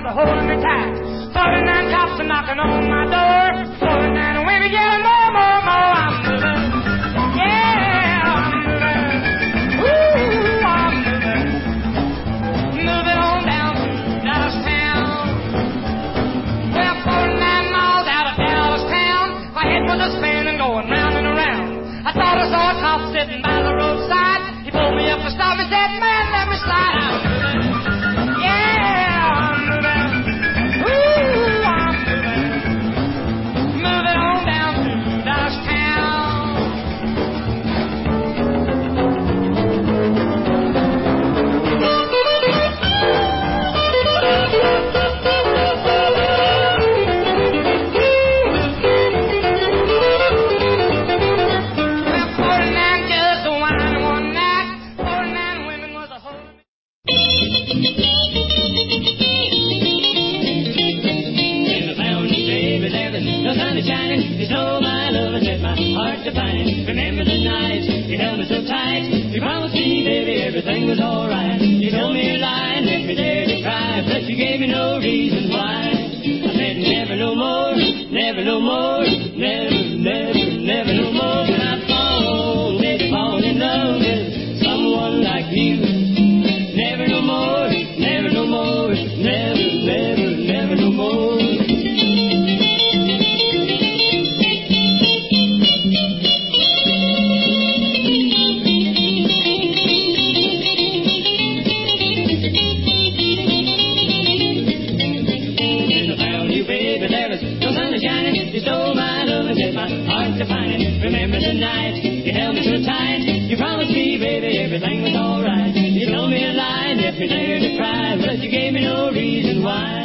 was holding me tight. 49 cops are knocking on my door. 49 women yelling more, more, more. I'm moving. Yeah, I'm moving. Ooh, I'm moving. Moving on down to Dallas town. Well, 49 miles out of Dallas town. My head was a spinning, going round and around. I thought I saw a cop sitting by the roadside. He pulled me up and stopped and said, man, let me slide. I'm moving. Yeah, I'm moving. Ooh, I'm moving. Moving on down to Dallas town. Well, 49 girls to wine one night. 49 women was a whole. Never found you, baby, there was no sun is shining. You stole my love and set my heart to pining. Remember the night you held me so tight. You promised me, baby, everything was alright. You told me a lie and left me there to cry, but you gave me no reason why. I said never no more, never no more, never, never, never no more. Can I fall, baby, fall in love with someone like you? Never no more, never no more, never, never, never no more. When I found you, baby, there was no sun shining. You stole my love and set my heart to pining. Remember the night you held me so tight. You promised me, baby, everything was alright. You told me a lie, left me there to cry, but you gave me no reason why.